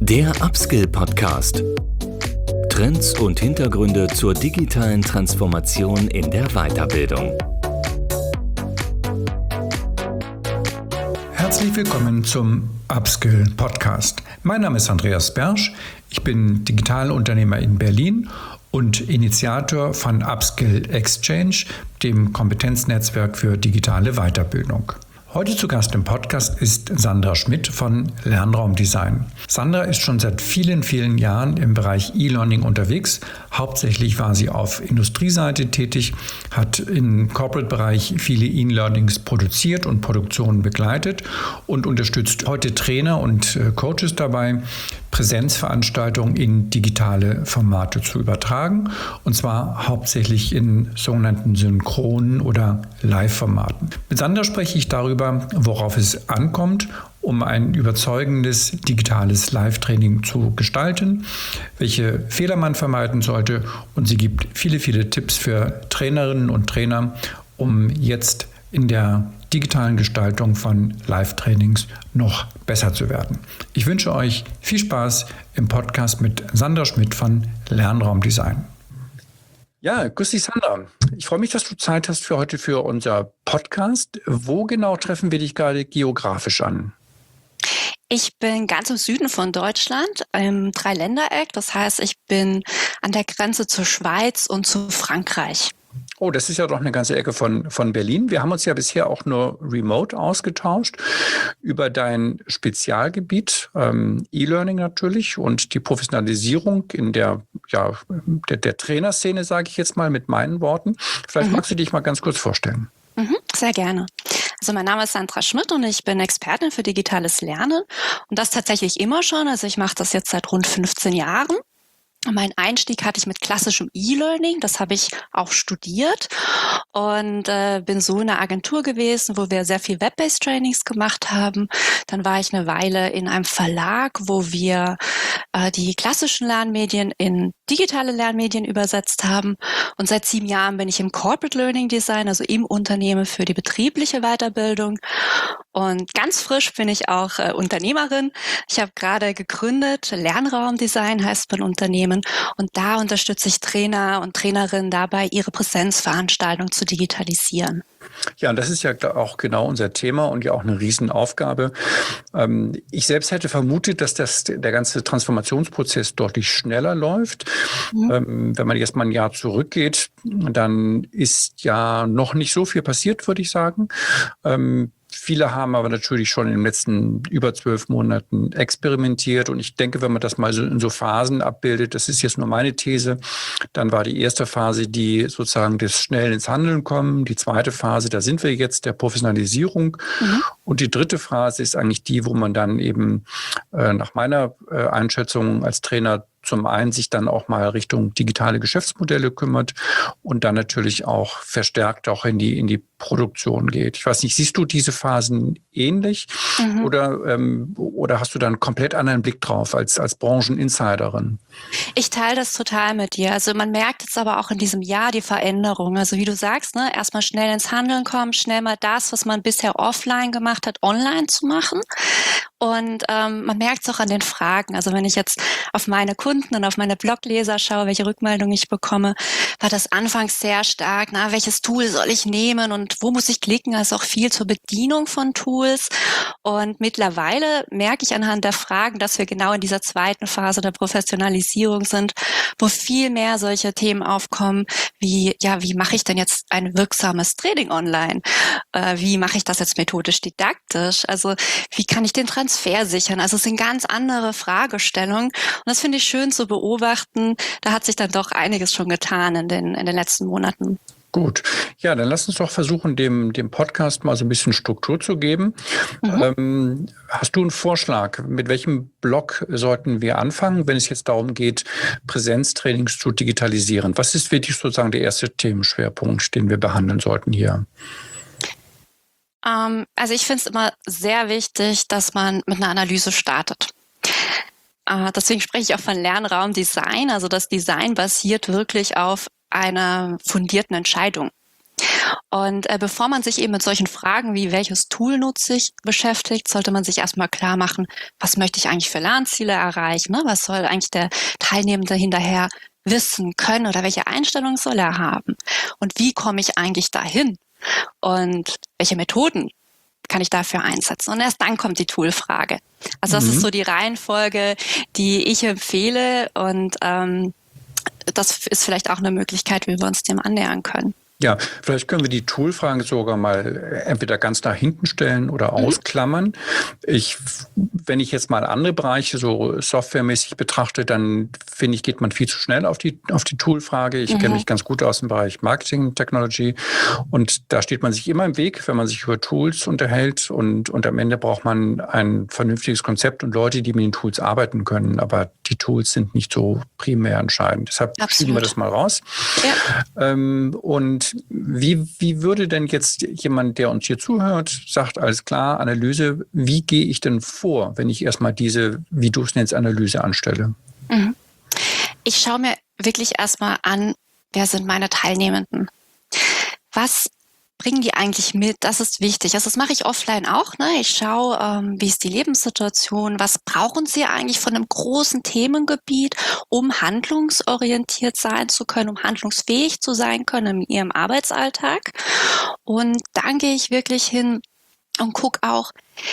Der Upskill-Podcast. Trends und Hintergründe zur digitalen Transformation in der Weiterbildung. Herzlich willkommen zum Upskill-Podcast. Mein Name ist Andreas Bersch. Ich bin Digitalunternehmer in Berlin und Initiator von Upskill Exchange, dem Kompetenznetzwerk für digitale Weiterbildung. Heute zu Gast im Podcast ist Sandra Schmidt von Lernraumdesign. Sandra ist schon seit vielen, vielen Jahren im Bereich E-Learning unterwegs. Hauptsächlich war sie auf Industrieseite tätig, hat im Corporate-Bereich viele E-Learnings produziert und Produktionen begleitet und unterstützt heute Trainer und Coaches dabei, Präsenzveranstaltungen in digitale Formate zu übertragen, und zwar hauptsächlich in sogenannten synchronen oder Live-Formaten. Mit Sandra spreche ich darüber, worauf es ankommt, um ein überzeugendes digitales Live-Training zu gestalten, welche Fehler man vermeiden sollte, und sie gibt viele, viele Tipps für Trainerinnen und Trainer, um jetzt in der digitalen Gestaltung von Live-Trainings noch besser zu werden. Ich wünsche euch viel Spaß im Podcast mit Sandra Schmidt von Lernraumdesign. Ja, grüß dich, Sandra. Ich freue mich, dass du Zeit hast für heute für unser Podcast. Wo genau treffen wir dich gerade geografisch an? Ich bin ganz im Süden von Deutschland, im Dreiländereck. Das heißt, ich bin an der Grenze zur Schweiz und zu Frankreich. Oh, das ist ja doch eine ganze Ecke von Berlin. Wir haben uns ja bisher auch nur remote ausgetauscht über dein Spezialgebiet, E-Learning natürlich, und die Professionalisierung in der Trainerszene, sage ich jetzt mal mit meinen Worten. Vielleicht magst du dich mal ganz kurz vorstellen. Sehr gerne. Also mein Name ist Sandra Schmidt und ich bin Expertin für digitales Lernen, und das tatsächlich immer schon. Also ich mache das jetzt seit rund 15 Jahren. Mein Einstieg hatte ich mit klassischem E-Learning, das habe ich auch studiert, und bin so in einer Agentur gewesen, wo wir sehr viel Web-based Trainings gemacht haben. Dann war ich eine Weile in einem Verlag, wo wir die klassischen Lernmedien in digitale Lernmedien übersetzt haben. Und seit 7 Jahren bin ich im Corporate Learning Design, also im Unternehmen für die betriebliche Weiterbildung. Und ganz frisch bin ich auch Unternehmerin. Ich habe gerade gegründet, Lernraumdesign heißt mein Unternehmen. Und da unterstütze ich Trainer und Trainerinnen dabei, ihre Präsenzveranstaltung zu digitalisieren. Ja, und das ist ja auch genau unser Thema und ja auch eine Riesenaufgabe. Ich selbst hätte vermutet, dass der ganze Transformationsprozess deutlich schneller läuft. Wenn man jetzt mal ein Jahr zurückgeht, dann ist ja noch nicht so viel passiert, würde ich sagen. Viele haben aber natürlich schon in den letzten über 12 Monaten experimentiert. Und ich denke, wenn man das mal so in so Phasen abbildet, das ist jetzt nur meine These, dann war die erste Phase die sozusagen des schnell ins Handeln kommen. Die zweite Phase, da sind wir jetzt, der Professionalisierung. Und die dritte Phase ist eigentlich die, wo man dann eben nach meiner Einschätzung als Trainer zum einen sich dann auch mal Richtung digitale Geschäftsmodelle kümmert und dann natürlich auch verstärkt auch in die Produktion geht. Ich weiß nicht, siehst du diese Phasen ähnlich oder hast du da einen komplett anderen Blick drauf als Brancheninsiderin? Ich teile das total mit dir. Also man merkt jetzt aber auch in diesem Jahr die Veränderung. Also wie du sagst, ne, erstmal schnell ins Handeln kommen, schnell mal das, was man bisher offline gemacht hat, online zu machen. Und man merkt es auch an den Fragen. Also wenn ich jetzt auf meine Kunden und auf meine Blogleser schaue, welche Rückmeldungen ich bekomme, war das anfangs sehr stark. Welches Tool soll ich nehmen und wo muss ich klicken? Also auch viel zur Bedienung von Tools. Und mittlerweile merke ich anhand der Fragen, dass wir genau in dieser zweiten Phase der Professionalisierung sind, wo viel mehr solche Themen aufkommen, wie mache ich denn jetzt ein wirksames Training online? Wie mache ich das jetzt methodisch didaktisch? Also wie kann ich den Transfer sichern? Also es sind ganz andere Fragestellungen, und das finde ich schön zu beobachten. Da hat sich dann doch einiges schon getan in den letzten Monaten. Gut. Ja, dann lass uns doch versuchen, dem Podcast mal so ein bisschen Struktur zu geben. Hast du einen Vorschlag? Mit welchem Blog sollten wir anfangen, wenn es jetzt darum geht, Präsenztrainings zu digitalisieren? Was ist wirklich sozusagen der erste Themenschwerpunkt, den wir behandeln sollten hier? Also ich finde es immer sehr wichtig, dass man mit einer Analyse startet. Deswegen spreche ich auch von Lernraumdesign. Also das Design basiert wirklich auf einer fundierten Entscheidung. Und bevor man sich eben mit solchen Fragen wie welches Tool nutze ich beschäftigt, sollte man sich erstmal klar machen, was möchte ich eigentlich für Lernziele erreichen, ne? Was soll eigentlich der Teilnehmende hinterher wissen können oder welche Einstellung soll er haben? Und wie komme ich eigentlich dahin? Und welche Methoden kann ich dafür einsetzen? Und erst dann kommt die Toolfrage. Also das ist so die Reihenfolge, die ich empfehle, und das ist vielleicht auch eine Möglichkeit, wie wir uns dem annähern können. Ja, vielleicht können wir die Toolfrage sogar mal entweder ganz nach hinten stellen oder ausklammern. Wenn ich jetzt mal andere Bereiche so softwaremäßig betrachte, dann finde ich, geht man viel zu schnell auf die Toolfrage. Ich kenne mich ganz gut aus dem Bereich Marketing Technology, und da steht man sich immer im Weg, wenn man sich über Tools unterhält, und am Ende braucht man ein vernünftiges Konzept und Leute, die mit den Tools arbeiten können. Aber die Tools sind nicht so primär entscheidend. Deshalb schieben wir das mal raus. Ja. Und wie würde denn jetzt jemand, der uns hier zuhört, sagt, alles klar, Analyse, wie gehe ich denn vor, wenn ich erstmal diese, wie du es nennst, Analyse anstelle? Ich schaue mir wirklich erstmal an, wer sind meine Teilnehmenden? Was bringen die eigentlich mit? Das ist wichtig. Also das mache ich offline auch. Ne? Ich schaue, wie ist die Lebenssituation, was brauchen sie eigentlich von einem großen Themengebiet, um handlungsorientiert sein zu können, um handlungsfähig zu sein können in ihrem Arbeitsalltag. Und dann gehe ich wirklich hin und gucke auch,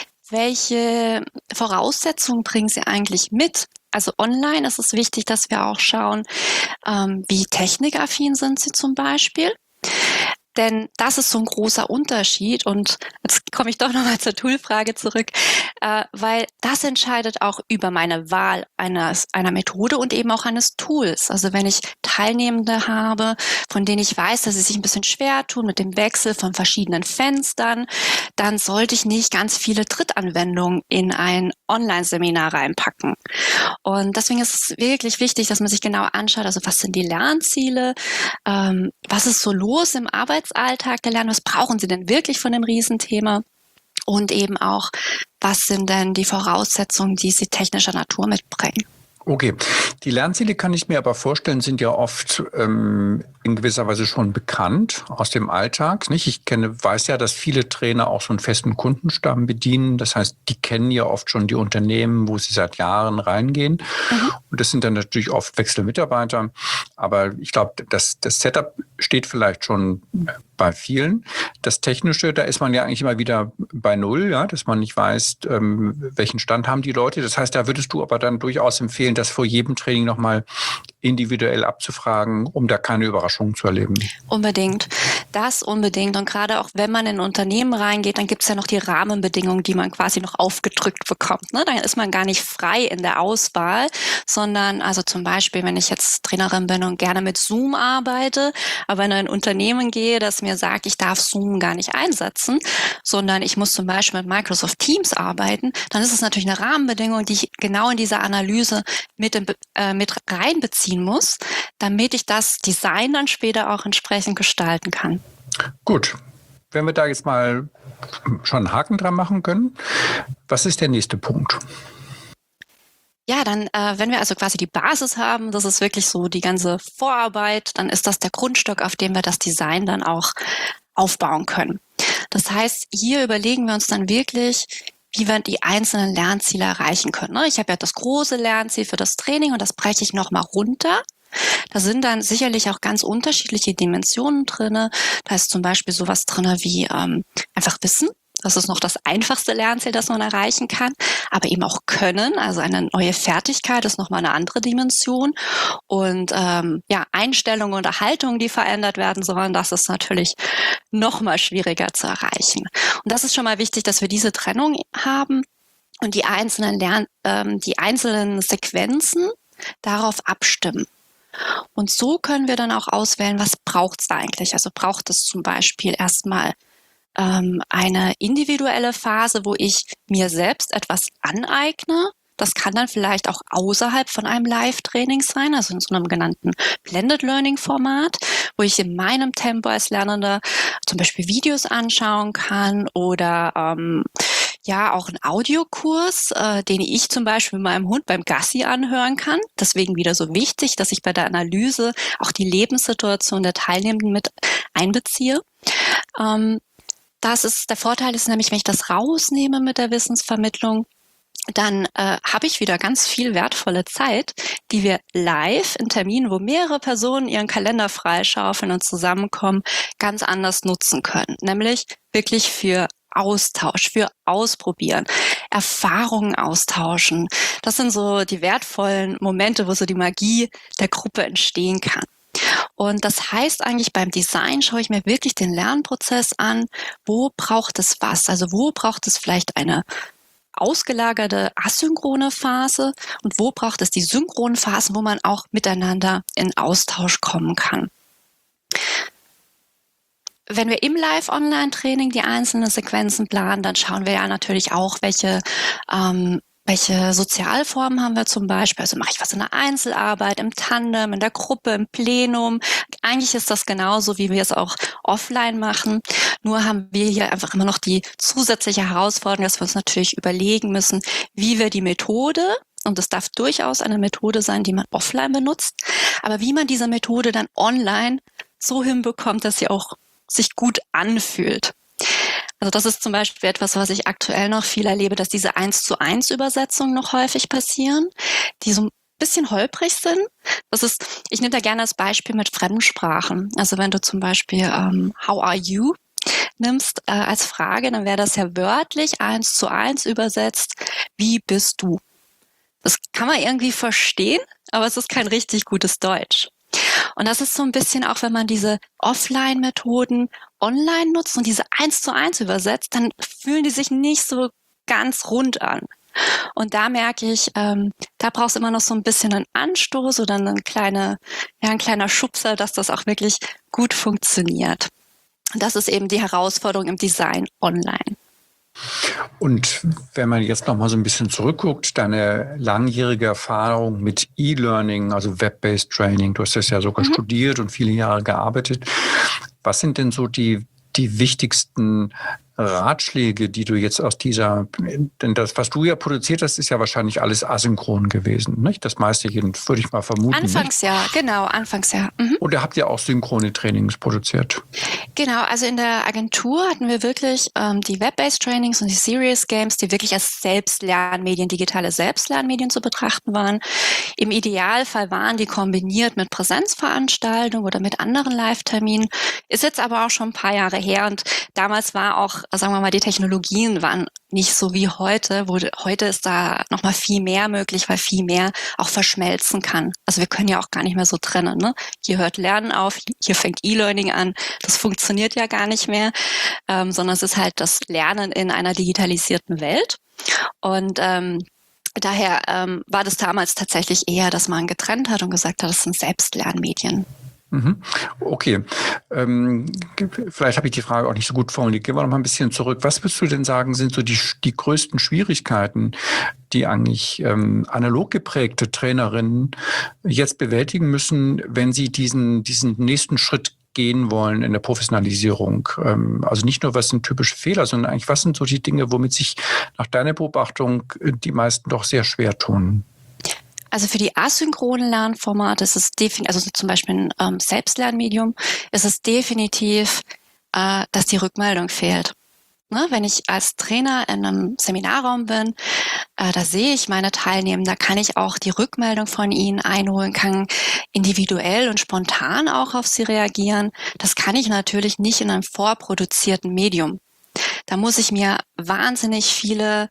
welche Voraussetzungen bringen sie eigentlich mit. Also online ist es wichtig, dass wir auch schauen, wie technikaffin sind sie zum Beispiel. Denn das ist so ein großer Unterschied, und jetzt komme ich doch nochmal zur Toolfrage zurück, weil das entscheidet auch über meine Wahl einer Methode und eben auch eines Tools. Also wenn ich Teilnehmende habe, von denen ich weiß, dass sie sich ein bisschen schwer tun mit dem Wechsel von verschiedenen Fenstern, dann sollte ich nicht ganz viele Drittanwendungen in ein Online-Seminar reinpacken. Und deswegen ist es wirklich wichtig, dass man sich genau anschaut, also was sind die Lernziele, was ist so los im Arbeitsalltag der Lerner, was brauchen sie denn wirklich von dem Riesenthema, und eben auch, was sind denn die Voraussetzungen, die sie technischer Natur mitbringen. Okay, die Lernziele, kann ich mir aber vorstellen, sind ja oft in gewisser Weise schon bekannt aus dem Alltag. Nicht? Ich weiß ja, dass viele Trainer auch so einen festen Kundenstamm bedienen. Das heißt, die kennen ja oft schon die Unternehmen, wo sie seit Jahren reingehen. Und das sind dann natürlich oft Wechselmitarbeiter. Aber ich glaube, das Setup steht vielleicht schon bei vielen. Das Technische, da ist man ja eigentlich immer wieder bei Null, ja, dass man nicht weiß, welchen Stand haben die Leute. Das heißt, da würdest du aber dann durchaus empfehlen, das vor jedem Training nochmal individuell abzufragen, um da keine Überraschungen zu erleben. Unbedingt. Das unbedingt. Und gerade auch wenn man in ein Unternehmen reingeht, dann gibt es ja noch die Rahmenbedingungen, die man quasi noch aufgedrückt bekommt. Ne? Dann ist man gar nicht frei in der Auswahl, sondern also zum Beispiel, wenn ich jetzt Trainerin bin und gerne mit Zoom arbeite, aber in ein Unternehmen gehe, das mir sagt, ich darf Zoom gar nicht einsetzen, sondern ich muss zum Beispiel mit Microsoft Teams arbeiten, dann ist es natürlich eine Rahmenbedingung, die ich genau in diese Analyse mit reinbeziehen muss, damit ich das Design dann später auch entsprechend gestalten kann. Gut, wenn wir da jetzt mal schon einen Haken dran machen können, was ist der nächste Punkt? Ja, dann, wenn wir also quasi die Basis haben, das ist wirklich so die ganze Vorarbeit, dann ist das der Grundstock, auf dem wir das Design dann auch aufbauen können. Das heißt, hier überlegen wir uns dann wirklich, wie wir die einzelnen Lernziele erreichen können. Ich habe ja das große Lernziel für das Training und das breche ich nochmal runter. Da sind dann sicherlich auch ganz unterschiedliche Dimensionen drin. Da ist zum Beispiel sowas drin wie einfach Wissen. Das ist noch das einfachste Lernziel, das man erreichen kann. Aber eben auch Können, also eine neue Fertigkeit ist nochmal eine andere Dimension. Und Einstellungen oder Haltungen, die verändert werden sollen, das ist natürlich nochmal schwieriger zu erreichen. Und das ist schon mal wichtig, dass wir diese Trennung haben und die einzelnen Sequenzen darauf abstimmen. Und so können wir dann auch auswählen, was braucht es eigentlich? Also braucht es zum Beispiel erstmal eine individuelle Phase, wo ich mir selbst etwas aneigne. Das kann dann vielleicht auch außerhalb von einem Live-Training sein, also in so einem genannten Blended Learning-Format, wo ich in meinem Tempo als Lernender zum Beispiel Videos anschauen kann oder ja auch einen Audiokurs, den ich zum Beispiel mit meinem Hund beim Gassi anhören kann. Deswegen wieder so wichtig, dass ich bei der Analyse auch die Lebenssituation der Teilnehmenden mit einbeziehe. Der Vorteil ist nämlich, wenn ich das rausnehme mit der Wissensvermittlung, dann habe ich wieder ganz viel wertvolle Zeit, die wir live in Terminen, wo mehrere Personen ihren Kalender freischaufeln und zusammenkommen, ganz anders nutzen können. Nämlich wirklich für Austausch, für Ausprobieren, Erfahrungen austauschen. Das sind so die wertvollen Momente, wo so die Magie der Gruppe entstehen kann. Und das heißt eigentlich, beim Design schaue ich mir wirklich den Lernprozess an. Wo braucht es was? Also wo braucht es vielleicht eine ausgelagerte asynchrone Phase und wo braucht es die synchrone Phasen, wo man auch miteinander in Austausch kommen kann. Wenn wir im Live-Online-Training die einzelnen Sequenzen planen, dann schauen wir ja natürlich auch, welche Sozialformen haben wir zum Beispiel? Also mache ich was in der Einzelarbeit, im Tandem, in der Gruppe, im Plenum? Eigentlich ist das genauso, wie wir es auch offline machen. Nur haben wir hier einfach immer noch die zusätzliche Herausforderung, dass wir uns natürlich überlegen müssen, wie wir die Methode, und es darf durchaus eine Methode sein, die man offline benutzt, aber wie man diese Methode dann online so hinbekommt, dass sie auch sich gut anfühlt. Also das ist zum Beispiel etwas, was ich aktuell noch viel erlebe, dass diese 1:1 Übersetzungen noch häufig passieren, die so ein bisschen holprig sind. Ich nehme da gerne das Beispiel mit Fremdsprachen. Also wenn du zum Beispiel How are you nimmst als Frage, dann wäre das ja wörtlich 1:1 übersetzt, wie bist du? Das kann man irgendwie verstehen, aber es ist kein richtig gutes Deutsch. Und das ist so ein bisschen auch, wenn man diese Offline-Methoden online nutzt und diese 1:1 übersetzt, dann fühlen die sich nicht so ganz rund an. Und da merke ich, da brauchst du immer noch so ein bisschen einen Anstoß oder ein kleiner Schubser, dass das auch wirklich gut funktioniert. Und das ist eben die Herausforderung im Design online. Und wenn man jetzt noch mal so ein bisschen zurückguckt, deine langjährige Erfahrung mit E-Learning, also Web-Based Training, du hast das ja sogar studiert und viele Jahre gearbeitet. Was sind denn so die wichtigsten Ratschläge, die du jetzt aus denn das, was du ja produziert hast, ist ja wahrscheinlich alles asynchron gewesen, nicht? Das meiste würde ich mal vermuten. Anfangs ja. Und ihr habt ja auch synchrone Trainings produziert. Genau, also in der Agentur hatten wir wirklich die Web-Based Trainings und die Serious Games, die wirklich als Selbstlernmedien, digitale Selbstlernmedien zu betrachten waren. Im Idealfall waren die kombiniert mit Präsenzveranstaltungen oder mit anderen Live-Terminen. Ist jetzt aber auch schon ein paar Jahre her und damals war auch, sagen wir mal, die Technologien waren nicht so wie heute. Heute ist da noch mal viel mehr möglich, weil viel mehr auch verschmelzen kann. Also wir können ja auch gar nicht mehr so trennen, ne? Hier hört Lernen auf, hier fängt E-Learning an. Das funktioniert ja gar nicht mehr, sondern es ist halt das Lernen in einer digitalisierten Welt. Und daher war das damals tatsächlich eher, dass man getrennt hat und gesagt hat, das sind Selbstlernmedien. Okay, vielleicht habe ich die Frage auch nicht so gut formuliert. Gehen wir noch mal ein bisschen zurück. Was würdest du denn sagen, sind so die größten Schwierigkeiten, die eigentlich analog geprägte Trainerinnen jetzt bewältigen müssen, wenn sie diesen nächsten Schritt gehen wollen in der Professionalisierung? Also nicht nur, was sind typische Fehler, sondern eigentlich, was sind so die Dinge, womit sich nach deiner Beobachtung die meisten doch sehr schwer tun? Also für die asynchronen Lernformate ist es definitiv, also zum Beispiel ein Selbstlernmedium, ist es definitiv, dass die Rückmeldung fehlt. Ne? Wenn ich als Trainer in einem Seminarraum bin, da sehe ich meine Teilnehmer, da kann ich auch die Rückmeldung von ihnen einholen, kann individuell und spontan auch auf sie reagieren. Das kann ich natürlich nicht in einem vorproduzierten Medium. Da muss ich mir wahnsinnig viele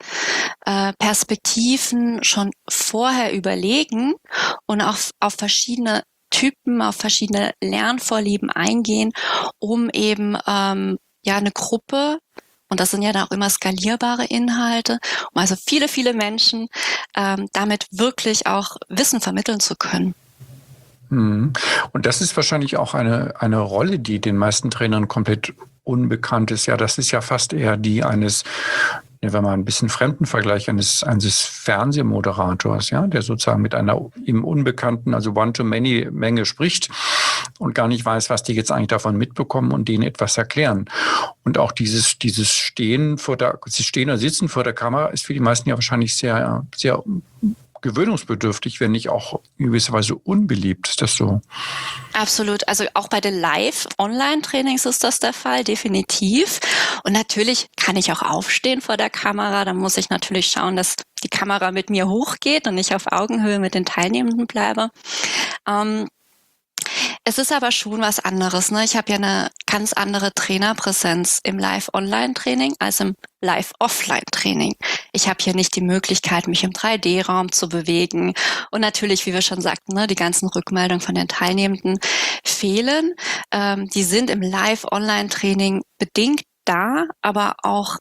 Perspektiven schon vorher überlegen und auch auf verschiedene Typen, auf verschiedene Lernvorlieben eingehen, um eben eine Gruppe, und das sind ja dann auch immer skalierbare Inhalte, um also viele, viele Menschen damit wirklich auch Wissen vermitteln zu können. Und das ist wahrscheinlich auch eine Rolle, die den meisten Trainern komplett unbekannt ist. Ja, das ist ja fast eher die eines, wenn man ein bisschen Fremdenvergleich, eines Fernsehmoderators, ja, der sozusagen mit einer im Unbekannten, also One-to-Many-Menge spricht. und gar nicht weiß, was die jetzt eigentlich davon mitbekommen und denen etwas erklären. Und auch dieses Stehen oder Sitzen vor der Kamera ist für die meisten ja wahrscheinlich sehr, sehr gewöhnungsbedürftig, wenn nicht auch in gewisser Weise unbeliebt. Ist das so? Absolut. Also auch bei den Live-Online-Trainings ist das der Fall, definitiv. Und natürlich kann ich auch aufstehen vor der Kamera. Da muss ich natürlich schauen, dass die Kamera mit mir hochgeht und ich auf Augenhöhe mit den Teilnehmenden bleibe. Es ist aber schon was anderes, ne? Ich habe ja eine ganz andere Trainerpräsenz im Live-Online-Training als im Live-Offline-Training. Ich habe hier nicht die Möglichkeit, mich im 3D-Raum zu bewegen. Und natürlich, wie wir schon sagten, ne, die ganzen Rückmeldungen von den Teilnehmenden fehlen. Die sind im Live-Online-Training bedingt da, aber auch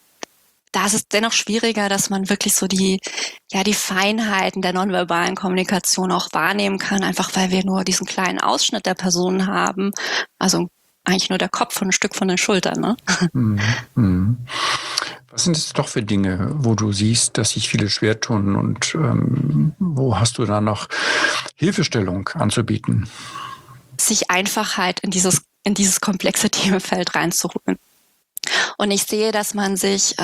da ist es dennoch schwieriger, dass man wirklich so die Feinheiten der nonverbalen Kommunikation auch wahrnehmen kann, einfach weil wir nur diesen kleinen Ausschnitt der Person haben. Also eigentlich nur der Kopf und ein Stück von den Schultern, ne? Mhm. Was sind es doch für Dinge, wo du siehst, dass sich viele schwer tun und wo hast du da noch Hilfestellung anzubieten? Sich einfach halt in dieses komplexe Themenfeld reinzuholen. Und ich sehe, dass man sich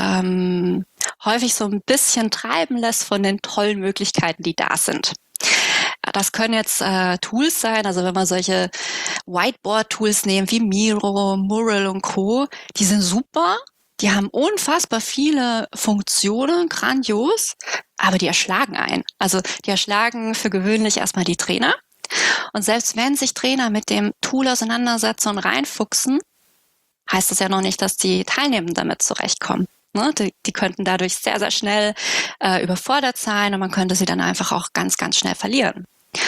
häufig so ein bisschen treiben lässt von den tollen Möglichkeiten, die da sind. Das können jetzt Tools sein, also wenn wir solche Whiteboard-Tools nehmen wie Miro, Mural und Co., die sind super, die haben unfassbar viele Funktionen, grandios, aber die erschlagen einen. Also die erschlagen für gewöhnlich erstmal die Trainer. Und selbst wenn sich Trainer mit dem Tool auseinandersetzen und reinfuchsen, heißt das ja noch nicht, dass die Teilnehmenden damit zurechtkommen. Ne? Die könnten dadurch sehr, sehr schnell überfordert sein und man könnte sie dann einfach auch ganz, ganz schnell verlieren.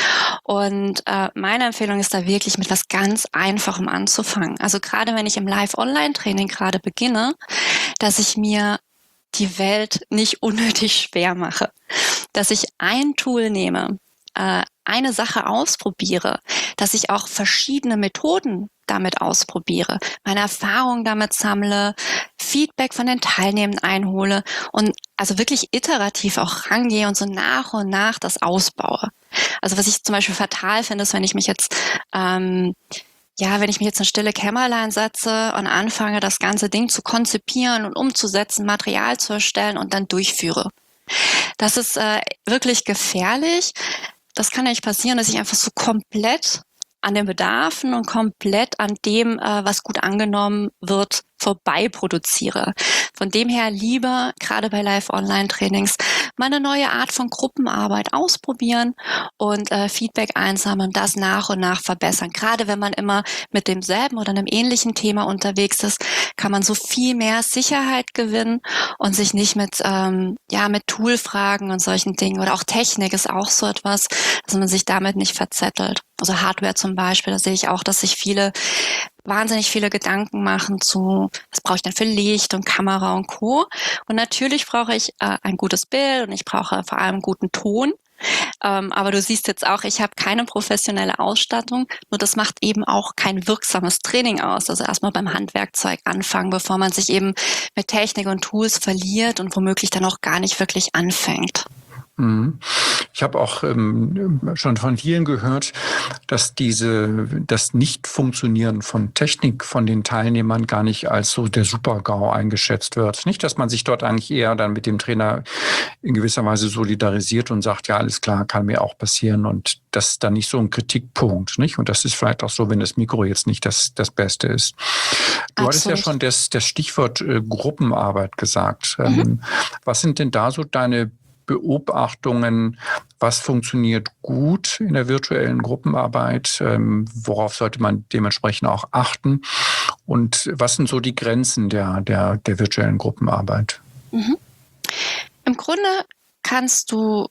Und meine Empfehlung ist da wirklich mit was ganz Einfachem anzufangen. Also gerade wenn ich im Live-Online-Training gerade beginne, dass ich mir die Welt nicht unnötig schwer mache. Dass ich ein Tool nehme, eine Sache ausprobiere, dass ich auch verschiedene Methoden damit ausprobiere, meine Erfahrungen damit sammle, Feedback von den Teilnehmenden einhole und also wirklich iterativ auch rangehe und so nach und nach das ausbaue. Also was ich zum Beispiel fatal finde, ist, wenn ich mich jetzt wenn ich mich jetzt in stille Kämmerlein setze und anfange, das ganze Ding zu konzipieren und umzusetzen, Material zu erstellen und dann durchführe. Das ist wirklich gefährlich. Das kann nicht passieren, dass ich einfach so komplett an den Bedarfen und komplett an dem, was gut angenommen wird, vorbei produziere. Von dem her lieber, gerade bei Live-Online-Trainings, mal eine neue Art von Gruppenarbeit ausprobieren und Feedback einsammeln, das nach und nach verbessern. Gerade wenn man immer mit demselben oder einem ähnlichen Thema unterwegs ist, kann man so viel mehr Sicherheit gewinnen und sich nicht mit Toolfragen und solchen Dingen oder auch Technik ist auch so etwas, dass man sich damit nicht verzettelt. Also Hardware zum Beispiel, da sehe ich auch, dass sich wahnsinnig viele Gedanken machen zu, was brauche ich denn für Licht und Kamera und Co. Und natürlich brauche ich ein gutes Bild und ich brauche vor allem guten Ton. Aber du siehst jetzt auch, ich habe keine professionelle Ausstattung, nur das macht eben auch kein wirksames Training aus. Also erstmal beim Handwerkzeug anfangen, bevor man sich eben mit Technik und Tools verliert und womöglich dann auch gar nicht wirklich anfängt. Ich habe auch schon von vielen gehört, dass das Nicht-Funktionieren von Technik von den Teilnehmern gar nicht als so der Super-GAU eingeschätzt wird. Nicht, dass man sich dort eigentlich eher dann mit dem Trainer in gewisser Weise solidarisiert und sagt, ja, alles klar, kann mir auch passieren und das ist dann nicht so ein Kritikpunkt, nicht? Und das ist vielleicht auch so, wenn das Mikro jetzt nicht das Beste ist. Du hattest ja schon das Stichwort Gruppenarbeit gesagt. Was sind denn da so deine Beobachtungen, was funktioniert gut in der virtuellen Gruppenarbeit, worauf sollte man dementsprechend auch achten und was sind so die Grenzen der virtuellen Gruppenarbeit? Im Grunde kannst du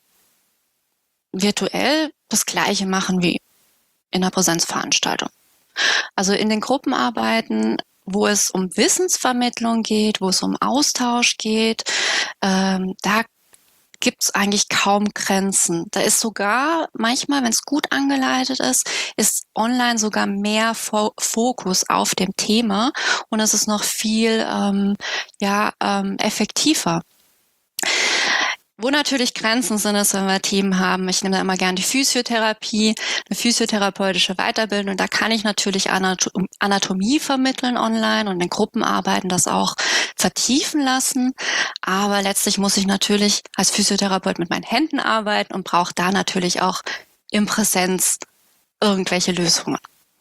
virtuell das Gleiche machen wie in einer Präsenzveranstaltung. Also in den Gruppenarbeiten, wo es um Wissensvermittlung geht, wo es um Austausch geht, da gibt es eigentlich kaum Grenzen. Da ist sogar manchmal, wenn es gut angeleitet ist online sogar mehr Fokus auf dem Thema und es ist noch viel effektiver. Wo natürlich Grenzen sind, ist, wenn wir Themen haben. Ich nehme da immer gerne die Physiotherapie, eine physiotherapeutische Weiterbildung. Da kann ich natürlich Anatomie vermitteln online und in Gruppenarbeiten das auch vertiefen lassen. Aber letztlich muss ich natürlich als Physiotherapeut mit meinen Händen arbeiten und brauche da natürlich auch in Präsenz irgendwelche Lösungen.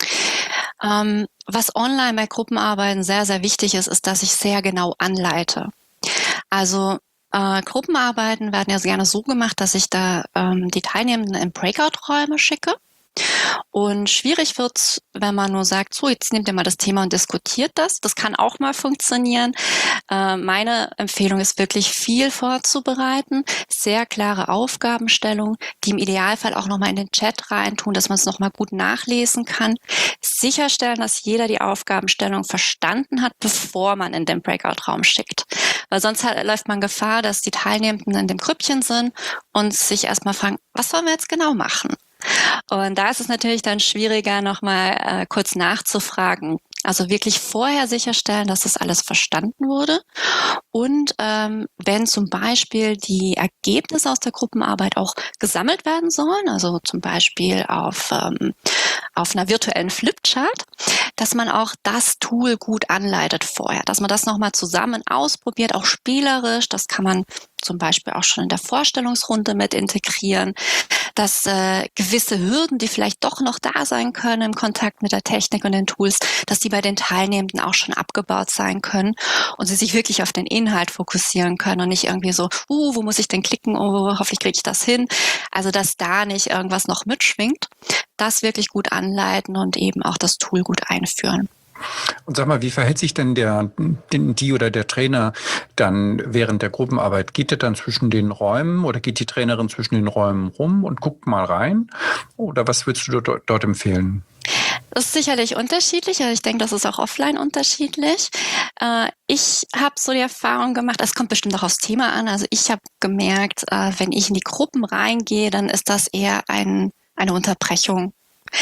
Was online bei Gruppenarbeiten sehr, sehr wichtig ist, ist, dass ich sehr genau anleite. Also Gruppenarbeiten werden ja gerne so gemacht, dass ich da die Teilnehmenden in Breakout-Räume schicke. Und schwierig wird's, wenn man nur sagt, so, jetzt nehmt ihr mal das Thema und diskutiert das. Das kann auch mal funktionieren. Meine Empfehlung ist wirklich viel vorzubereiten, sehr klare Aufgabenstellung, die im Idealfall auch nochmal in den Chat reintun, dass man es nochmal gut nachlesen kann. Sicherstellen, dass jeder die Aufgabenstellung verstanden hat, bevor man in den Breakout-Raum schickt. Weil sonst läuft man Gefahr, dass die Teilnehmenden in dem Grüppchen sind und sich erstmal fragen, was sollen wir jetzt genau machen? Und da ist es natürlich dann schwieriger, nochmal kurz nachzufragen. Also wirklich vorher sicherstellen, dass das alles verstanden wurde. Und wenn zum Beispiel die Ergebnisse aus der Gruppenarbeit auch gesammelt werden sollen, also zum Beispiel auf einer virtuellen Flipchart, dass man auch das Tool gut anleitet vorher, dass man das nochmal zusammen ausprobiert, auch spielerisch. Das kann man zum Beispiel auch schon in der Vorstellungsrunde mit integrieren, dass gewisse Hürden, die vielleicht doch noch da sein können im Kontakt mit der Technik und den Tools, dass die bei den Teilnehmenden auch schon abgebaut sein können und sie sich wirklich auf den Inhalt fokussieren können und nicht irgendwie so, wo muss ich denn klicken, oh, hoffentlich kriege ich das hin. Also, dass da nicht irgendwas noch mitschwingt, das wirklich gut anleiten und eben auch das Tool gut einführen. Und sag mal, wie verhält sich denn die oder der Trainer dann während der Gruppenarbeit? Geht er dann zwischen den Räumen oder geht die Trainerin zwischen den Räumen rum und guckt mal rein? Oder was würdest du dort empfehlen? Das ist sicherlich unterschiedlich, aber ich denke, das ist auch offline unterschiedlich. Ich habe so die Erfahrung gemacht, es kommt bestimmt auch aufs Thema an, also ich habe gemerkt, wenn ich in die Gruppen reingehe, dann ist das eher eine Unterbrechung.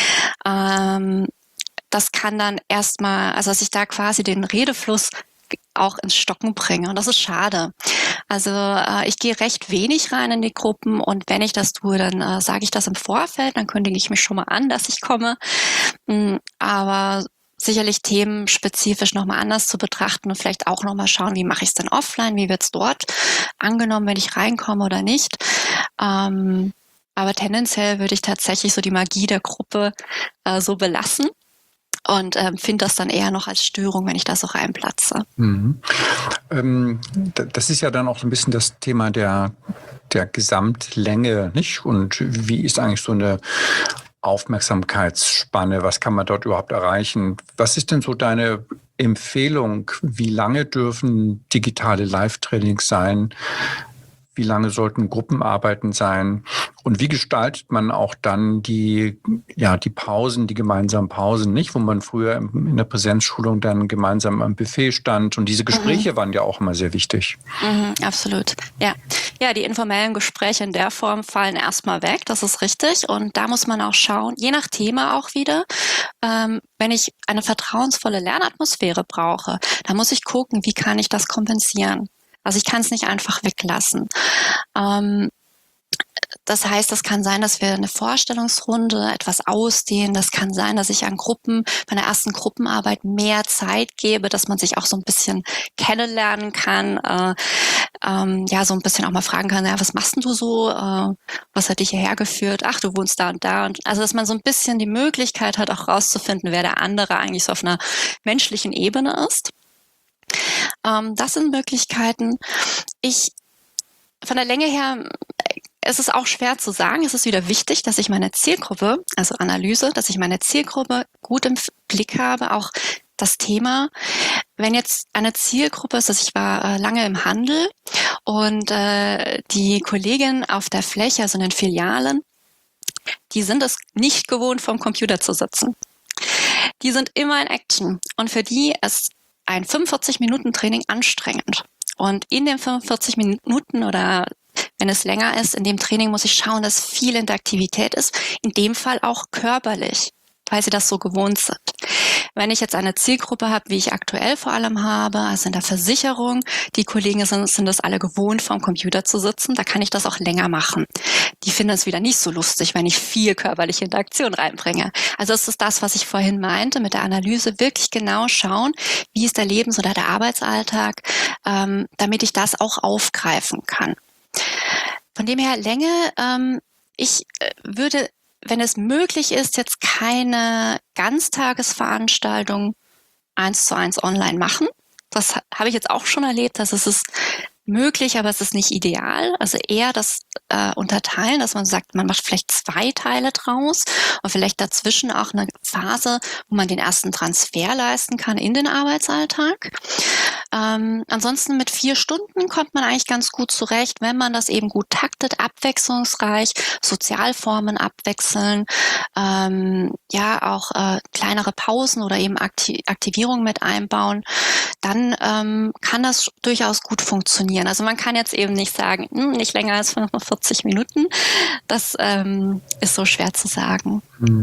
Das kann dann erstmal, also dass ich da quasi den Redefluss auch ins Stocken bringe. Und das ist schade. Also ich gehe recht wenig rein in die Gruppen und wenn ich das tue, dann sage ich das im Vorfeld, dann kündige ich mich schon mal an, dass ich komme. Aber sicherlich themenspezifisch nochmal anders zu betrachten und vielleicht auch nochmal schauen, wie mache ich es denn offline, wie wird es dort angenommen, wenn ich reinkomme oder nicht. Aber tendenziell würde ich tatsächlich so die Magie der Gruppe so belassen. Und finde das dann eher noch als Störung, wenn ich da so reinplatze. Mhm. Das ist ja dann auch so ein bisschen das Thema der Gesamtlänge, nicht? Und wie ist eigentlich so eine Aufmerksamkeitsspanne? Was kann man dort überhaupt erreichen? Was ist denn so deine Empfehlung? Wie lange dürfen digitale Live-Trainings sein? Wie lange sollten Gruppenarbeiten sein? Und wie gestaltet man auch dann die Pausen, die gemeinsamen Pausen, nicht? Wo man früher in der Präsenzschulung dann gemeinsam am Buffet stand. Und diese Gespräche waren ja auch immer sehr wichtig. Absolut. Ja, die informellen Gespräche in der Form fallen erstmal weg. Das ist richtig. Und da muss man auch schauen, je nach Thema auch wieder, wenn ich eine vertrauensvolle Lernatmosphäre brauche, dann muss ich gucken, wie kann ich das kompensieren? Also ich kann es nicht einfach weglassen. Das heißt, das kann sein, dass wir eine Vorstellungsrunde etwas ausdehnen. Das kann sein, dass ich an Gruppen, bei einer ersten Gruppenarbeit mehr Zeit gebe, dass man sich auch so ein bisschen kennenlernen kann. So ein bisschen auch mal fragen kann, ja, was machst denn du so? Was hat dich hierher geführt? Ach, du wohnst da und da. Und also, dass man so ein bisschen die Möglichkeit hat, auch rauszufinden, wer der andere eigentlich so auf einer menschlichen Ebene ist. Das sind Möglichkeiten. Von der Länge her, es ist auch schwer zu sagen. Es ist wieder wichtig, dass ich meine Zielgruppe, also Analyse, dass ich meine Zielgruppe gut im Blick habe, auch das Thema. Wenn jetzt eine Zielgruppe ist, ich war lange im Handel und die Kolleginnen auf der Fläche, also in den Filialen, die sind es nicht gewohnt, vorm Computer zu sitzen. Die sind immer in Action und für die ist ein 45-Minuten-Training anstrengend. Und in den 45 Minuten oder wenn es länger ist, in dem Training muss ich schauen, dass viel Interaktivität ist, in dem Fall auch körperlich, weil sie das so gewohnt sind. wenn ich jetzt eine Zielgruppe habe, wie ich aktuell vor allem habe, also in der Versicherung, die Kollegen sind das alle gewohnt, vorm Computer zu sitzen, da kann ich das auch länger machen. Die finden es wieder nicht so lustig, wenn ich viel körperliche Interaktion reinbringe. Also das ist das, was ich vorhin meinte, mit der Analyse, wirklich genau schauen, wie ist der Lebens- oder der Arbeitsalltag, damit ich das auch aufgreifen kann. Von dem her Länge, ich würde, wenn es möglich ist, jetzt keine Ganztagesveranstaltung 1:1 online machen. Das habe ich jetzt auch schon erlebt, dass es ist möglich, aber es ist nicht ideal. Also eher das unterteilen, dass man sagt, man macht vielleicht 2 Teile draus und vielleicht dazwischen auch eine Phase, wo man den ersten Transfer leisten kann in den Arbeitsalltag. Ansonsten mit 4 Stunden kommt man eigentlich ganz gut zurecht, wenn man das eben gut taktet, abwechslungsreich, Sozialformen abwechseln, auch kleinere Pausen oder eben Aktivierung mit einbauen, dann kann das durchaus gut funktionieren. Also man kann jetzt eben nicht sagen, nicht länger als 45 Minuten. Das ist so schwer zu sagen.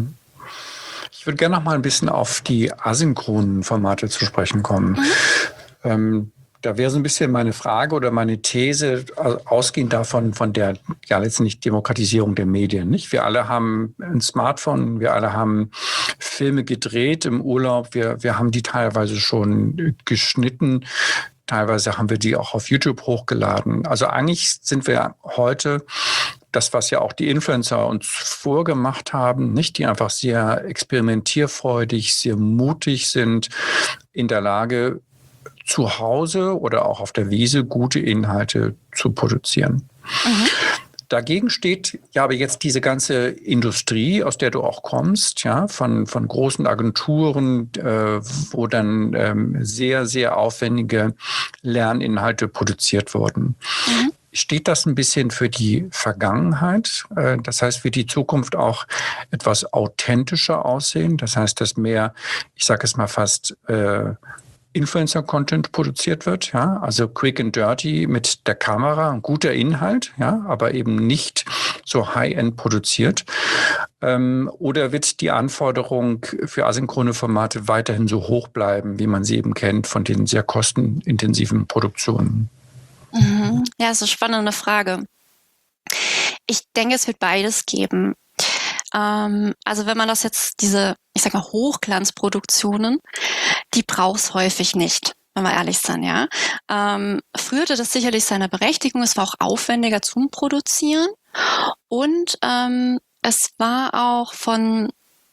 Ich würde gerne noch mal ein bisschen auf die asynchronen Formate zu sprechen kommen. Da wäre so ein bisschen meine Frage oder meine These, ausgehend davon, von der letztendlich Demokratisierung der Medien. Nicht? Wir alle haben ein Smartphone, wir alle haben Filme gedreht im Urlaub, wir haben die teilweise schon geschnitten. Teilweise haben wir die auch auf YouTube hochgeladen. Also eigentlich sind wir heute das, was ja auch die Influencer uns vorgemacht haben, nicht, die einfach sehr experimentierfreudig, sehr mutig sind, in der Lage, zu Hause oder auch auf der Wiese gute Inhalte zu produzieren. Dagegen steht ja aber jetzt diese ganze Industrie, aus der du auch kommst, ja, von großen Agenturen, wo dann sehr, sehr aufwendige Lerninhalte produziert wurden. Steht das ein bisschen für die Vergangenheit? Das heißt, wird die Zukunft auch etwas authentischer aussehen? Das heißt, dass mehr, ich sage es mal fast, Influencer-Content produziert wird, ja, also quick and dirty mit der Kamera, ein guter Inhalt, ja, aber eben nicht so high-end produziert. Oder wird die Anforderung für asynchrone Formate weiterhin so hoch bleiben, wie man sie eben kennt von den sehr kostenintensiven Produktionen? Ja, das ist eine spannende Frage. Ich denke, es wird beides geben. Also wenn man das jetzt, diese, ich sag mal, Hochglanzproduktionen, die braucht es häufig nicht, wenn wir ehrlich sind, ja. Früher hatte das sicherlich seine Berechtigung, es war auch aufwendiger zum Produzieren und es war auch von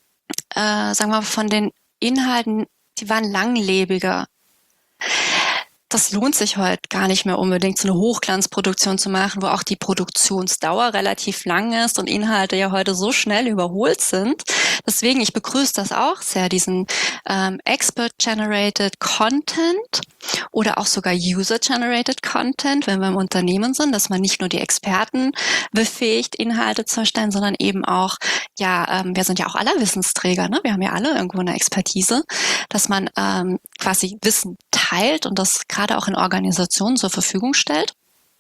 den Inhalten, die waren langlebiger. Das lohnt sich heute gar nicht mehr unbedingt, so eine Hochglanzproduktion zu machen, wo auch die Produktionsdauer relativ lang ist und Inhalte ja heute so schnell überholt sind. Deswegen, ich begrüße das auch sehr, diesen Expert-Generated Content oder auch sogar User-Generated Content, wenn wir im Unternehmen sind, dass man nicht nur die Experten befähigt, Inhalte zu erstellen, sondern eben auch, wir sind ja auch alle Wissensträger, ne? Wir haben ja alle irgendwo eine Expertise, dass man quasi Wissen teilt und das gerade auch in Organisationen zur Verfügung stellt.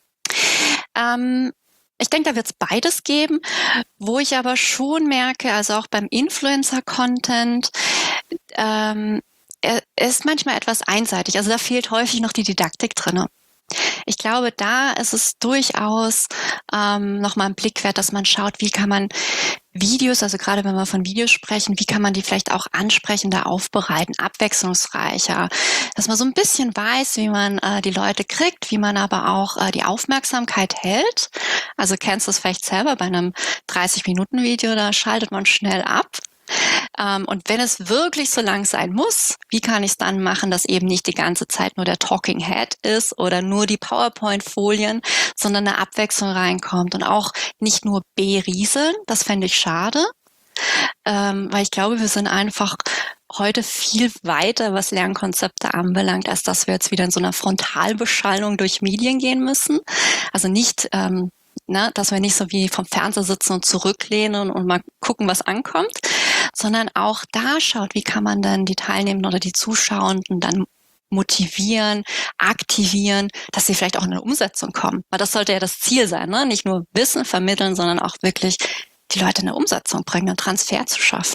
Ich denke, da wird es beides geben, wo ich aber schon merke, also auch beim Influencer-Content, er ist manchmal etwas einseitig. Also da fehlt häufig noch die Didaktik drin. Ich glaube, da ist es durchaus nochmal ein Blick wert, dass man schaut, wie kann man Videos, also gerade wenn wir von Videos sprechen, wie kann man die vielleicht auch ansprechender aufbereiten, abwechslungsreicher, dass man so ein bisschen weiß, wie man die Leute kriegt, wie man aber auch die Aufmerksamkeit hält. Also kennst du es vielleicht selber bei einem 30-Minuten-Video, da schaltet man schnell ab. Und wenn es wirklich so lang sein muss, wie kann ich es dann machen, dass eben nicht die ganze Zeit nur der Talking Head ist oder nur die PowerPoint-Folien, sondern eine Abwechslung reinkommt und auch nicht nur berieseln, das fände ich schade, weil ich glaube, wir sind einfach heute viel weiter, was Lernkonzepte anbelangt, als dass wir jetzt wieder in so einer Frontalbeschallung durch Medien gehen müssen. Also nicht dass wir nicht so wie vom Fernseher sitzen und zurücklehnen und mal gucken, was ankommt, sondern auch da schaut, wie kann man dann die Teilnehmenden oder die Zuschauenden dann motivieren, aktivieren, dass sie vielleicht auch in eine Umsetzung kommen. Weil das sollte ja das Ziel sein, ne? Nicht nur Wissen vermitteln, sondern auch wirklich die Leute in eine Umsetzung bringen, einen Transfer zu schaffen.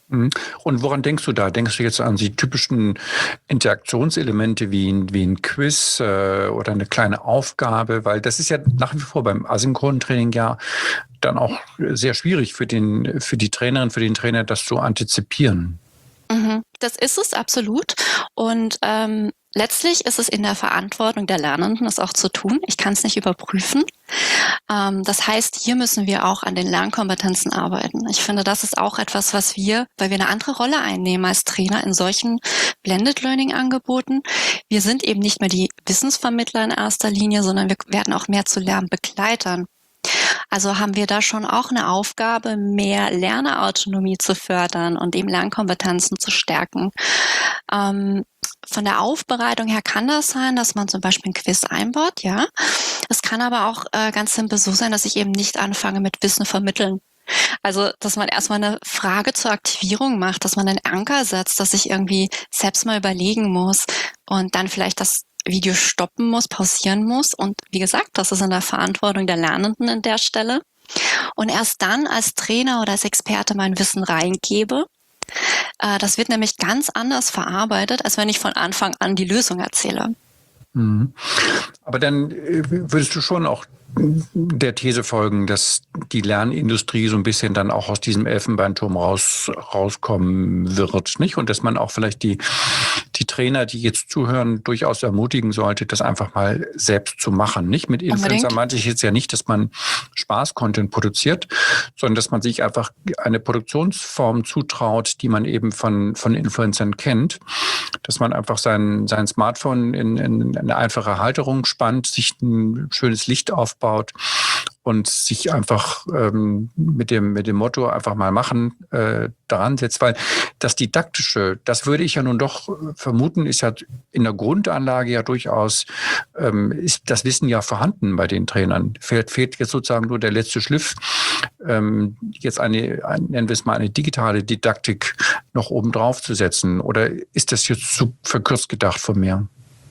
Mhm. Und woran denkst du da? Denkst du jetzt an die typischen Interaktionselemente wie ein Quiz oder eine kleine Aufgabe? Weil das ist ja nach wie vor beim asynchronen Training ja dann auch sehr schwierig für die Trainerin, für den Trainer, das zu antizipieren. Das ist es absolut. Und letztlich ist es in der Verantwortung der Lernenden, das auch zu tun. Ich kann es nicht überprüfen. Das heißt, hier müssen wir auch an den Lernkompetenzen arbeiten. Ich finde, das ist auch etwas, was wir, weil wir eine andere Rolle einnehmen als Trainer in solchen Blended Learning Angeboten. Wir sind eben nicht mehr die Wissensvermittler in erster Linie, sondern wir werden auch mehr zu Lernbegleitern. Also haben wir da schon auch eine Aufgabe, mehr Lernautonomie zu fördern und eben Lernkompetenzen zu stärken. Von der Aufbereitung her kann das sein, dass man zum Beispiel ein Quiz einbaut, ja. Es kann aber auch ganz simpel so sein, dass ich eben nicht anfange mit Wissen vermitteln. Also, dass man erstmal eine Frage zur Aktivierung macht, dass man einen Anker setzt, dass ich irgendwie selbst mal überlegen muss und dann vielleicht das Video stoppen muss, pausieren muss. Und wie gesagt, das ist in der Verantwortung der Lernenden an der Stelle. Und erst dann als Trainer oder als Experte mein Wissen reingebe. Das wird nämlich ganz anders verarbeitet, als wenn ich von Anfang an die Lösung erzähle. Mhm. Aber dann würdest du schon auch der These folgen, dass die Lernindustrie so ein bisschen dann auch aus diesem Elfenbeinturm rauskommen wird, nicht? Und dass man auch vielleicht die Trainer, die jetzt zuhören, durchaus ermutigen sollte, das einfach mal selbst zu machen, nicht? Mit Influencer meinte ich jetzt ja nicht, dass man Spaß-Content produziert, sondern dass man sich einfach eine Produktionsform zutraut, die man eben von Influencern kennt, dass man einfach sein Smartphone in eine einfache Halterung spannt, sich ein schönes Licht aufbaut und sich einfach mit dem Motto einfach mal machen daran setzt, weil das Didaktische, das würde ich ja nun doch vermuten, ist ja in der Grundanlage ja durchaus, ist das Wissen ja vorhanden bei den Trainern. Fehlt jetzt sozusagen nur der letzte Schliff, jetzt nennen wir es mal eine digitale Didaktik noch oben drauf zu setzen. Oder ist das jetzt zu verkürzt gedacht von mir?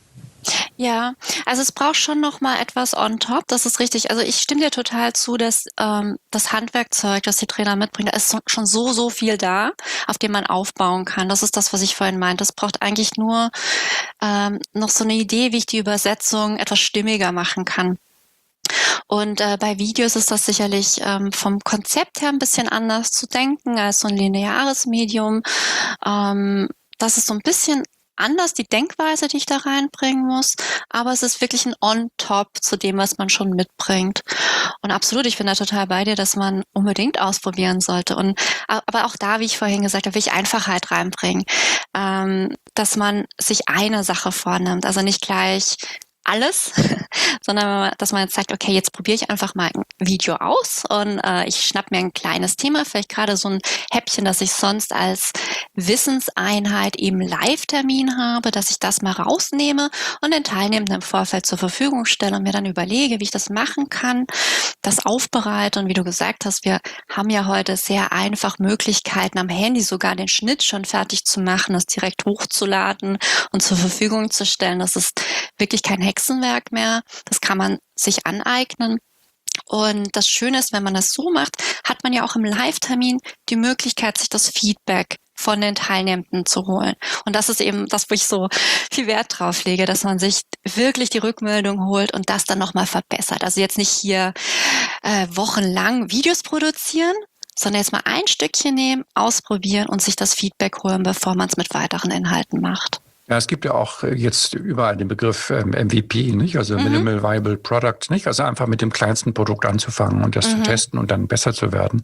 Ja, also es braucht schon noch mal etwas on top, das ist richtig. Also ich stimme dir total zu, dass das Handwerkzeug, das die Trainer mitbringen, da ist schon so viel da, auf dem man aufbauen kann. Das ist das, was ich vorhin meinte. Es braucht eigentlich nur noch so eine Idee, wie ich die Übersetzung etwas stimmiger machen kann. Und bei Videos ist das sicherlich vom Konzept her ein bisschen anders zu denken als so ein lineares Medium. Das ist so ein bisschen anders, die Denkweise, die ich da reinbringen muss, aber es ist wirklich ein On-Top zu dem, was man schon mitbringt. Und absolut, ich bin da total bei dir, dass man unbedingt ausprobieren sollte. Aber auch da, wie ich vorhin gesagt habe, will ich Einfachheit reinbringen, dass man sich eine Sache vornimmt, also nicht gleich alles, sondern dass man jetzt sagt, okay, jetzt probiere ich einfach mal ein Video aus und ich schnapp mir ein kleines Thema, vielleicht gerade so ein Häppchen, das ich sonst als Wissenseinheit im Live-Termin habe, dass ich das mal rausnehme und den Teilnehmenden im Vorfeld zur Verfügung stelle und mir dann überlege, wie ich das machen kann, das aufbereite. Und wie du gesagt hast, wir haben ja heute sehr einfach Möglichkeiten, am Handy sogar den Schnitt schon fertig zu machen, das direkt hochzuladen und zur Verfügung zu stellen. Das ist wirklich kein Hexenwerk mehr. Das kann man sich aneignen. Und das Schöne ist, wenn man das so macht, hat man ja auch im Live-Termin die Möglichkeit, sich das Feedback von den Teilnehmenden zu holen. Und das ist eben das, wo ich so viel Wert drauf lege, dass man sich wirklich die Rückmeldung holt und das dann nochmal verbessert. Also jetzt nicht hier wochenlang Videos produzieren, sondern jetzt mal ein Stückchen nehmen, ausprobieren und sich das Feedback holen, bevor man es mit weiteren Inhalten macht. Ja, es gibt ja auch jetzt überall den Begriff MVP, nicht? Also Minimal Viable Product, nicht? Also einfach mit dem kleinsten Produkt anzufangen und das zu testen und dann besser zu werden.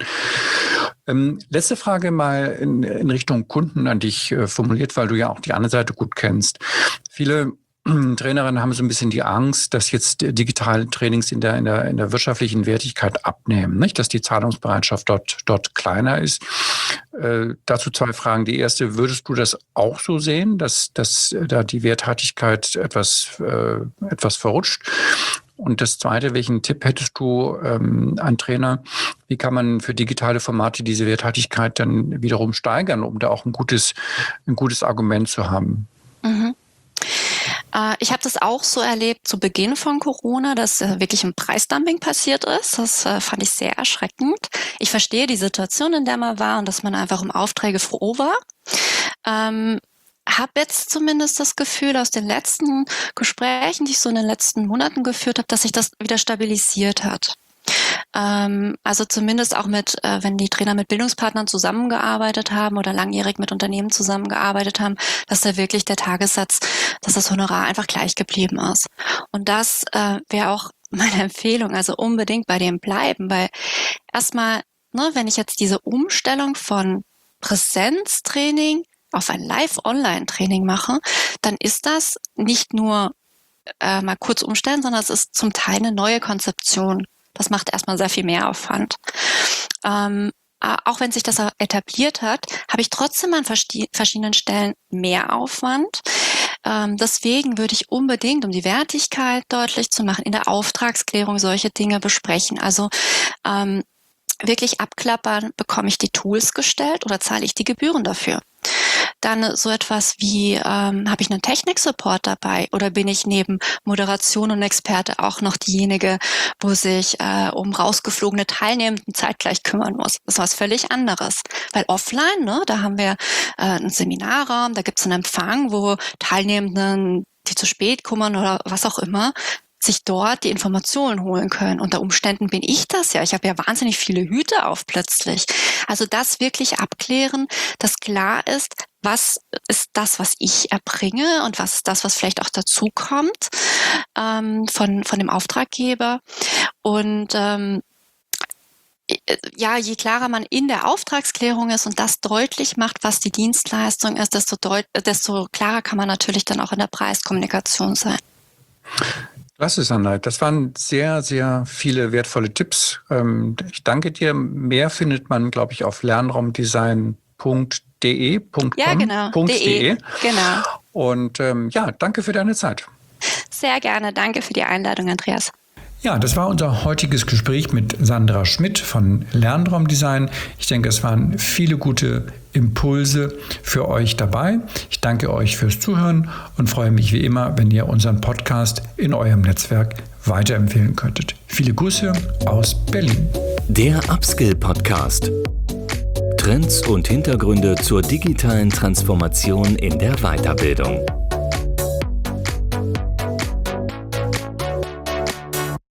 Letzte Frage mal in Richtung Kunden an dich formuliert, weil du ja auch die andere Seite gut kennst. Viele Trainerinnen haben so ein bisschen die Angst, dass jetzt digitale Trainings in der wirtschaftlichen Wertigkeit abnehmen, nicht? Dass die Zahlungsbereitschaft dort kleiner ist. Dazu zwei Fragen. Die erste, würdest du das auch so sehen, dass da die Werthaltigkeit etwas verrutscht? Und das Zweite, welchen Tipp hättest du an Trainer? Wie kann man für digitale Formate diese Werthaltigkeit dann wiederum steigern, um da auch ein gutes Argument zu haben? Ich habe das auch so erlebt zu Beginn von Corona, dass wirklich ein Preisdumping passiert ist. Das fand ich sehr erschreckend. Ich verstehe die Situation, in der man war und dass man einfach um Aufträge froh war. Habe jetzt zumindest das Gefühl aus den letzten Gesprächen, die ich so in den letzten Monaten geführt habe, dass sich das wieder stabilisiert hat. Also zumindest auch wenn die Trainer mit Bildungspartnern zusammengearbeitet haben oder langjährig mit Unternehmen zusammengearbeitet haben, dass da wirklich der Tagessatz, dass das Honorar einfach gleich geblieben ist. Und das wäre auch meine Empfehlung, also unbedingt bei dem bleiben, weil erstmal, wenn ich jetzt diese Umstellung von Präsenztraining auf ein Live-Online-Training mache, dann ist das nicht nur mal kurz umstellen, sondern es ist zum Teil eine neue Konzeption. Das macht erstmal sehr viel mehr Aufwand. Auch wenn sich das etabliert hat, habe ich trotzdem an verschiedenen Stellen mehr Aufwand. Deswegen würde ich unbedingt, um die Wertigkeit deutlich zu machen, in der Auftragsklärung solche Dinge besprechen. Also wirklich abklappern, bekomme ich die Tools gestellt oder zahle ich die Gebühren dafür? Dann so etwas wie, habe ich einen Technik-Support dabei oder bin ich neben Moderation und Experte auch noch diejenige, wo sich um rausgeflogene Teilnehmenden zeitgleich kümmern muss? Das ist was völlig anderes. Weil offline, da haben wir einen Seminarraum, da gibt es einen Empfang, wo Teilnehmenden, die zu spät kommen oder was auch immer, sich dort die Informationen holen können. Unter Umständen bin ich das ja. Ich habe ja wahnsinnig viele Hüte auf plötzlich. Also das wirklich abklären, dass klar ist, was ist das, was ich erbringe und was ist das, was vielleicht auch dazu kommt von dem Auftraggeber. Und je klarer man in der Auftragsklärung ist und das deutlich macht, was die Dienstleistung ist, desto klarer kann man natürlich dann auch in der Preiskommunikation sein. Klasse, Sandra. Das waren sehr, sehr viele wertvolle Tipps. Ich danke dir. Mehr findet man, glaube ich, auf lernraumdesign.de. Ja, genau. .de. Genau. Und danke für deine Zeit. Sehr gerne. Danke für die Einladung, Andreas. Ja, das war unser heutiges Gespräch mit Sandra Schmidt von Lernraumdesign. Ich denke, es waren viele gute Impulse für euch dabei. Ich danke euch fürs Zuhören und freue mich wie immer, wenn ihr unseren Podcast in eurem Netzwerk weiterempfehlen könntet. Viele Grüße aus Berlin. Der Upskill Podcast. Trends und Hintergründe zur digitalen Transformation in der Weiterbildung.